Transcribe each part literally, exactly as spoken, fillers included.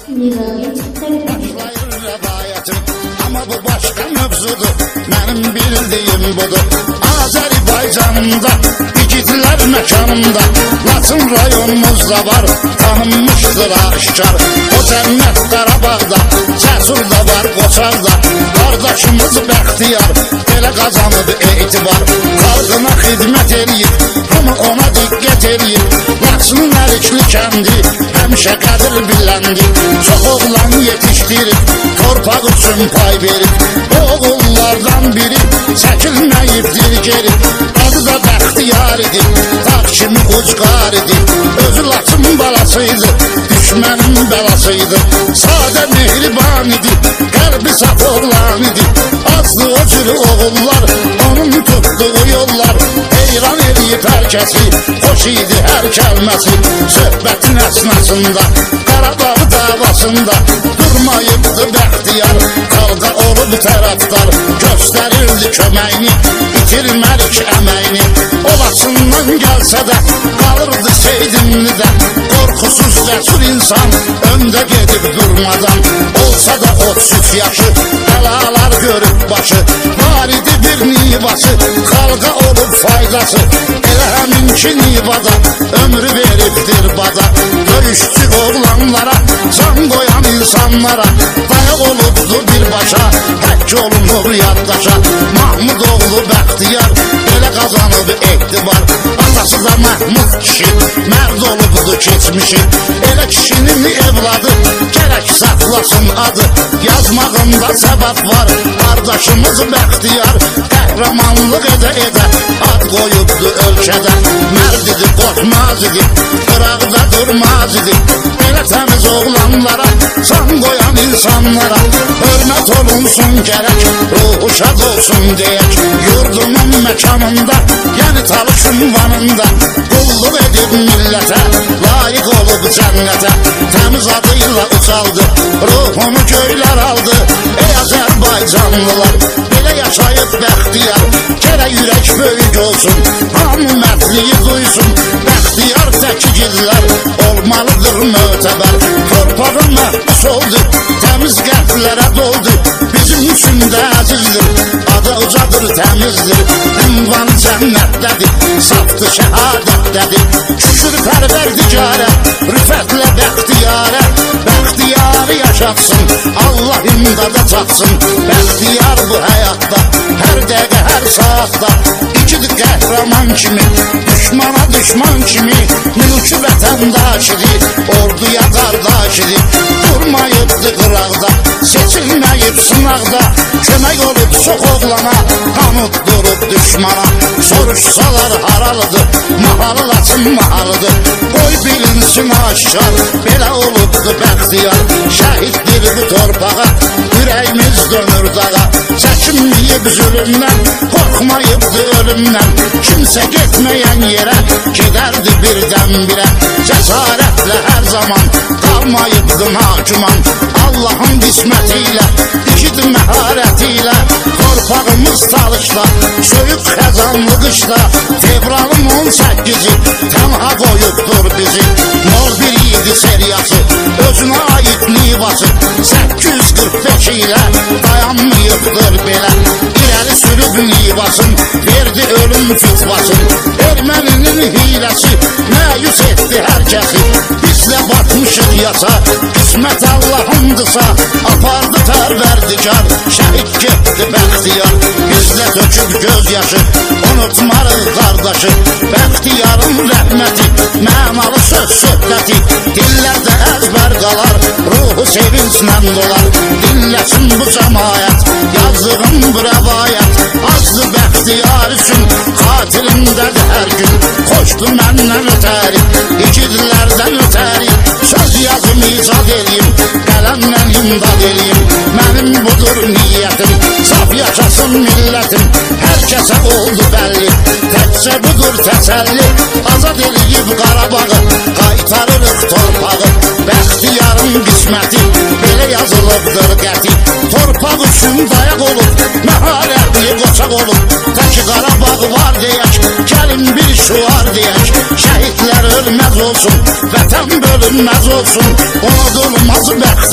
Başlayır rəvayətim, amma bu başqa mövzudur. Mənim bildiyim budur. Azərbaycanımda, igidlər məkanımda, Laçın rayonumuzda var, tanınmışdır aşkar. O cənnət Qarabağda, cəsur da var Qoçarda. Qardaşımız Bəxtiyar, belə qazanıb etibar. Xalqına xidmət eləyib, amma ona diqqət eləyib. Laçının Ərikli kəndi, həmişə qədir biləndi. Çox oğlan yetişdirib, torpaq üçün pay verib. O oğullardan biri çəkilməyibdir geri. Adı da Bəxtiyar idi, dağ kimi ucqar idi. Özü Laçın balasıydı, düşmənin bəlasıydı. Sadə mehriban idi, qəlbi saf oğlan idi. Azdı o cür oğullar, onun tutduğu yollar. Heyran eləyib hər kəsi, xoş idi hər kəlməsi. Söhbətin əsnasında, Qarabağ davasında durmayıbdı Bəxtiyar. Xalqa olub tərəfdar, göstərirdi köməyini, itirmərik əməyini. O Laçından gəlsə də, qalırdı Seydimlidə. Qorxusuz cəsur insan, öndə gedib durmadan. Olsa da otuz üç yaşı, bəlalar görüb başı. Var idi bir nivası, xalqa olub faydası. Elə həminki nivada, ömrü veribdir bada. Döyüşçü oğlanlara, can qoyan insanlara, dayaq olubdu birbaşa, həkk olunub yaddaşa. Mahmud oğlu Bəxtiyar, belə qazanıb etibar. Atası da Məhmud kişi, mərd olubdu keçmişi. Elə kişinin evladı, gərək saxlasın adı. Yazmağında səbəb var, qardaşımız Bəxtiyar. Qəhrəmanlıq edə-edə, ad qoyubdu ölkədə. Mərd idi, qorxmaz idi, qıraqda durmaz idi. Belə təmiz oğlanlara, can qoyan insanlara hörmət olunsun gərək, ruhu şad olsun deyək. Yurdumun məkanında, yəni Talışın vanında, qulluq edib millətə, layiq olub cənnətə. Təmiz adıyla ucaldı, ruhunu göylər aldı. Ey Azərbaycanlılar, belə yaşayıb Bəxtiyar. Gərək ürək böyük olsun, hamı mərdliyi duysun. Bəxtiyar təkigidlər, olmalıdır mötəbər. Torpağı məhbus oldu, təmiz qəlblərə doldu. Bizim üçün də əzizdir, adı ucadır, təmizdir. Ünvan cənnətdədir, safdı şəhadətdədir. Şükür pərverdigarə, rüfətlə Bəxtiyarə. Bəxtiyarı yaşatsın, Allah imdada çatsın. Bəxtiyar bu həyatda, hər dəqiqə, hər saatda İkidi qəhrəman kimi, düşmana düşman kimi. Mülkü vətəndaş idi, orduya qardaş idi. Durmayıbdı qıraqda, seçilməyib sınaqda. Kömək olub çox oğlana, hamı durub düşmana. Soruşsalar haralıdır, mahalı Laçın mahalıdır. Qoy bilinsin aşkar, belə olubdu Bəxtiyar. Şəhiddir bu torpağa, ürəyimiz dönür dağa. Çəkinməyib zülümdən, qorxmayıbdı ölümdən. Kimsə getməyən yerə, gedərdi birdən birə. Cəsarətlə hər zaman, qalmayıbdı nacuman. Allahın qisməti ilə, ikid məharəti ilə. Torpağımız Talışda, soyuq xəzanlı qışda. Fevralın on səkkizi, tənha qoyubdur bizi. Nol bir yedi seriyası, özünə aid nivası. Səkkiz yüz qırx beş ilə, dayanmayıbdır belə. İrəli sürüb nivasın, verdi ölüm fitvasın. Erməninin hiləsi, məyus etdi hər kəsi. Bizlə batmışıq yasa, qismət Allahındısa. Apardı pərverdigar, şəhid getdi Bəxtiyar. Bizlə töküb göz yaşı, unutmarıq qardaşı. Bəxtiyarın rəhməti, mənalı söz söhbəti. Dillərdə əzbər qalar, ruhu sevinclə dolar. Dinləsin bu cəmayət, yazdığım bu rəvayət. Azdı Bəxtiyar üçün, xatirimdədir hər gün. Xoşdu məndən ötəri, ikidlərdən ötəri. Söz yazım icad eləyim, qələmlə imdad eləyim. Mənim budur niyyətim, saf yaşasın millətim. Hər kəsə oldu bəlli, təkcə budur təsəlli. Azad eləyib Qarabağı, qaytarırıq torpağı. Bəxtiyarın qisməti, belə yazılıbdır qəti. Torpaq üçün dayaq olub, məharətli qoçaq olub. Təki Qarabağ var deyək, gəlin bir şuar deyək. Şəhidlər ölməz olsun, vətən bölünməz olsun. Unudulmaz Bəxtiyar.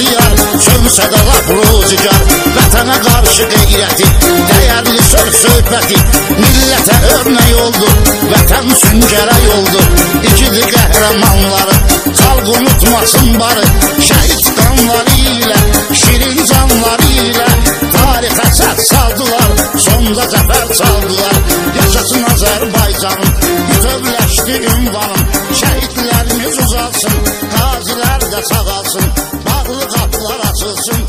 başı qeyrəti, dəyərli söz söhbəti millətə örnək oldu, vətən süngərək oldu. İkili qəhrəmanları xalq unutmasın barı, şəhid qanları ilə, şirin canları ilə tarixə səs saldılar, sonda zəfər çaldılar. Yaşasın Azərbaycanın bütövləşdi ünvanın, şəhidlərimiz uzalsın, qazilər də sağalsın, bağlı qapılar açılsın.